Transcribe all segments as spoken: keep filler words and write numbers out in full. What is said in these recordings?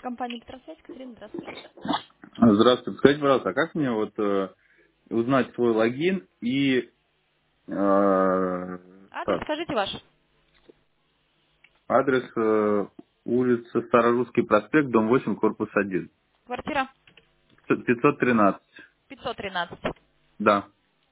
Компания «Петросвязь». Катерина, здравствуйте. Здравствуйте. Скажите, пожалуйста, а как мне вот э, узнать свой логин и э, Адрес так, скажите ваш. адрес э, улица Старорусский проспект, дом восемь, корпус один, Квартира пятьсот тринадцать. пятьсот тринадцать. Да.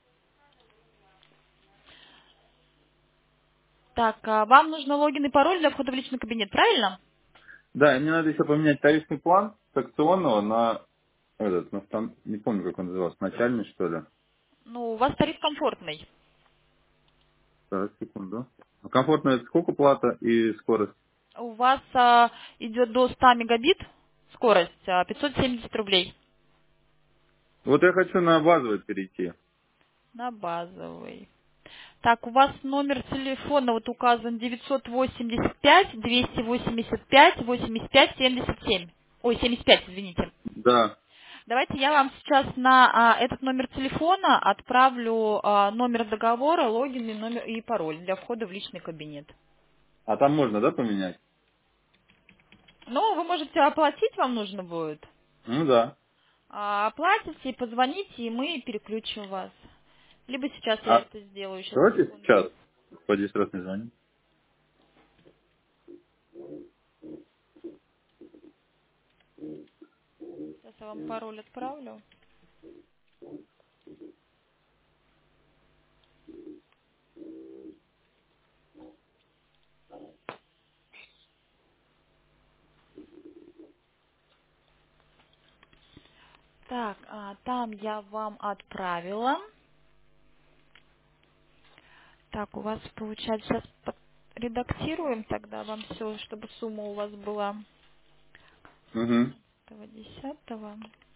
Так, а вам нужно логин и пароль для входа в личный кабинет, правильно? Да, и мне надо еще поменять тарифный план с акционного на этот, на стан- не помню, как он назывался, начальный, что ли. Ну, у вас тариф комфортный. Так, секунду. А комфортно это сколько плата и скорость? У вас а, идет до ста мегабит скорость, а, пятьсот семьдесят рублей Вот я хочу на базовый перейти. на базовый. Так, у вас номер телефона вот указан девятьсот восемьдесят пять двести восемьдесят пять восемьдесят пять семьдесят семь. Ой, семьдесят пять, извините. Да. Давайте я вам сейчас на а, этот номер телефона отправлю а, номер договора, логин и, номер, и пароль для входа в личный кабинет. А там можно, да, поменять? Ну, вы можете оплатить, вам нужно будет. Ну да. А, оплатите, позвоните, и мы переключим вас. Либо сейчас я А это сделаю, сейчас, давайте секунду. сейчас. Пойди сразу не звони. Сейчас я вам пароль отправлю. Так, а, там я вам отправила. Так, у вас получается, сейчас под- редактируем тогда вам все, чтобы сумма у вас была Угу. этого десятого.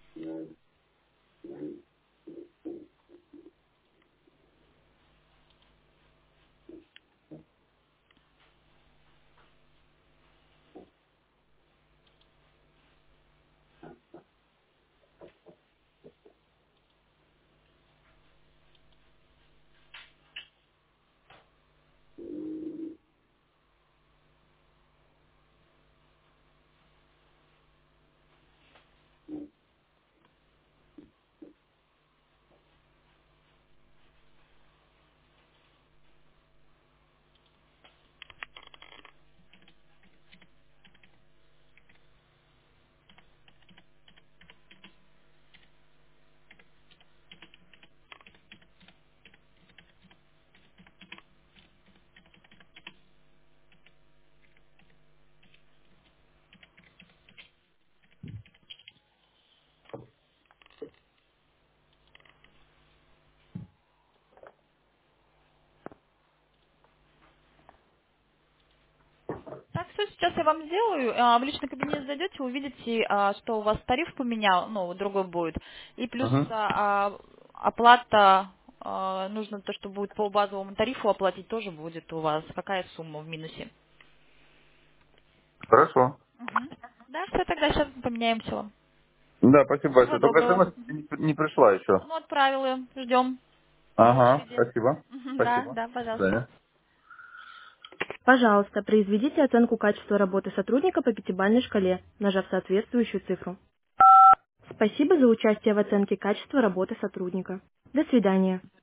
Так, все, сейчас я вам сделаю. А, В личный кабинет зайдете, увидите, а, что у вас тариф поменял, ну, вот другой будет. И плюс Угу. а, а, оплата, а, нужно то, что будет по базовому тарифу оплатить, тоже будет у вас. Какая сумма в минусе? Хорошо. Мгм. Да, все, тогда сейчас поменяем все. Да, спасибо Всего большое. Только доброго. смс не, не пришла еще. Ну, отправила. Ждем на Ага, очереди. спасибо. Мгм, Да, Спасибо. да, До пожалуйста. свидания. Пожалуйста, произведите оценку качества работы сотрудника по пятибалльной шкале, нажав соответствующую цифру. Спасибо за участие в оценке качества работы сотрудника. До свидания.